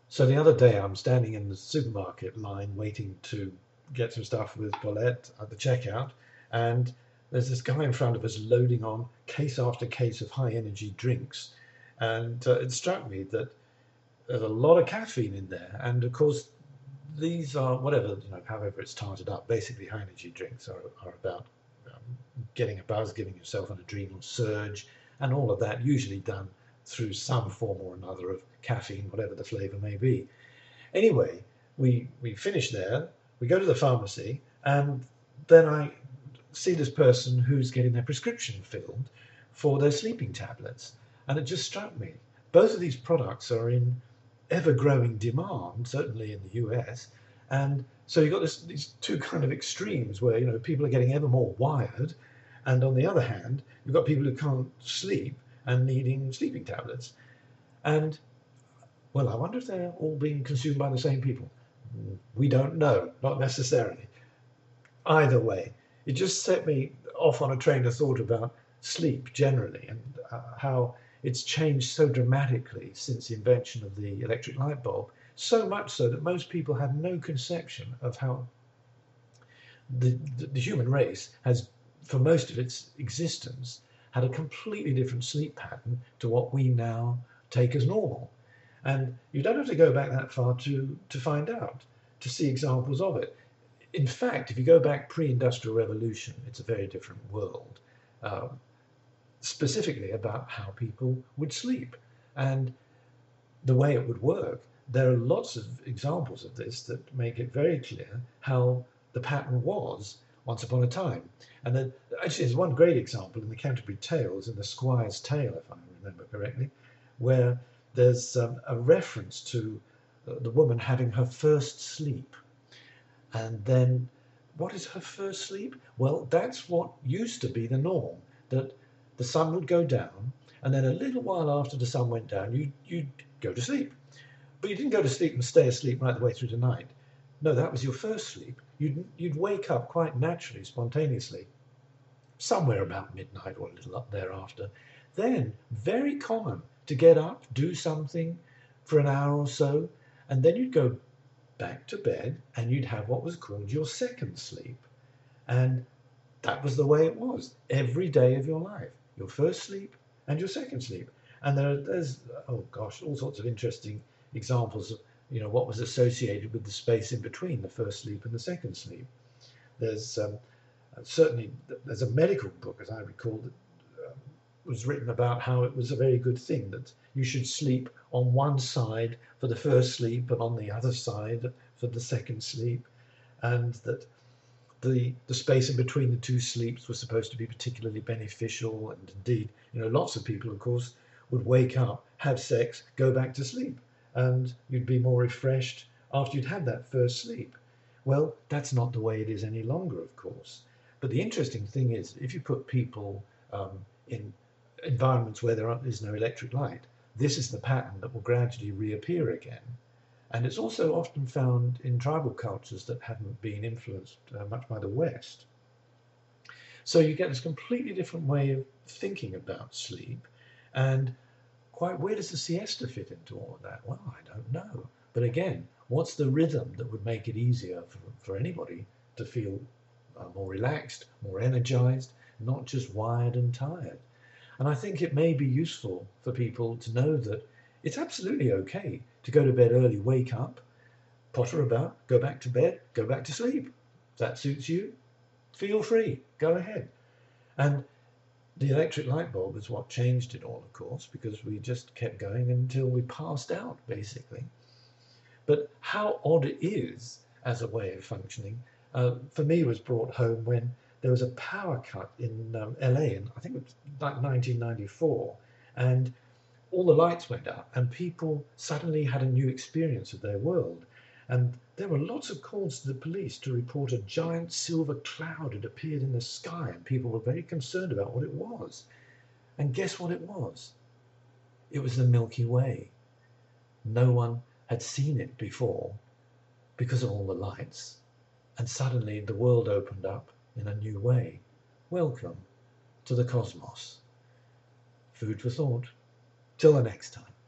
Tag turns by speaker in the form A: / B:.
A: So the other day, I'm standing in the supermarket line waiting to get some stuff with Paulette at the checkout, and there's this guy in front of us loading on case after case of high energy drinks. And it struck me that there's a lot of caffeine in there. And of course, these are whatever, however it's tarted up. Basically, high energy drinks are about getting a buzz, giving yourself an adrenal surge, and all of that, usually done through some form or another of caffeine, whatever the flavor may be. Anyway, we finish there, we go to the pharmacy, and then I see this person who's getting their prescription filled for their sleeping tablets. And it just struck me. Both of these products are in ever growing demand, certainly in the US. And so you've got these two kind of extremes where people are getting ever more wired, and on the other hand, you've got people who can't sleep and needing sleeping tablets. And well, I wonder if they're all being consumed by the same people. We don't know, not necessarily. Either way, it just set me off on a train of thought about sleep generally, and how it's changed so dramatically since the invention of the electric light bulb. So much so that most people have no conception of how the human race has, for most of its existence, had a completely different sleep pattern to what we now take as normal. And you don't have to go back that far to find out, to see examples of it. In fact, if you go back pre-industrial revolution, it's a very different world, specifically about how people would sleep and the way it would work. There are lots of examples of this that make it very clear how the pattern was once upon a time. And then, actually, there's one great example in the Canterbury Tales, in the Squire's Tale, if I remember correctly, where there's a reference to the woman having her first sleep. And then, what is her first sleep? Well, that's what used to be the norm, that the sun would go down, and then a little while after the sun went down, you'd go to sleep. But you didn't go to sleep and stay asleep right the way through the night. No, that was your first sleep. You'd wake up quite naturally, spontaneously, somewhere about midnight or a little up thereafter. Then, very common to get up, do something for an hour or so, and then you'd go back to bed and you'd have what was called your second sleep. And that was the way it was every day of your life, your first sleep and your second sleep. And there's, oh gosh, all sorts of interesting examples of what was associated with the space in between the first sleep and the second sleep. There's certainly there's a medical book, as I recall, that was written about how it was a very good thing that you should sleep on one side for the first sleep and on the other side for the second sleep, and that the space in between the two sleeps was supposed to be particularly beneficial. And indeed, lots of people, of course, would wake up, have sex, go back to sleep, and you'd be more refreshed after you'd had that first sleep. Well, that's not the way it is any longer, of course. But the interesting thing is, if you put people in environments where there is no electric light, this is the pattern that will gradually reappear again. And it's also often found in tribal cultures that haven't been influenced much by the West. So you get this completely different way of thinking about sleep. And quite where does the siesta fit into all of that? Well, I don't know. But again, what's the rhythm that would make it easier for anybody to feel more relaxed, more energized, not just wired and tired? And I think it may be useful for people to know that it's absolutely okay to go to bed early, wake up, potter about, go back to bed, go back to sleep. If that suits you, feel free, go ahead. And the electric light bulb is what changed it all, of course, because we just kept going until we passed out, basically. But how odd it is as a way of functioning, for me, was brought home when there was a power cut in LA, and I think it was like 1994, and all the lights went out, and people suddenly had a new experience of their world. And there were lots of calls to the police to report a giant silver cloud had appeared in the sky, and people were very concerned about what it was. And guess what it was? It was the Milky Way. No one had seen it before because of all the lights. And suddenly the world opened up in a new way. Welcome to the cosmos. Food for thought. Till the next time.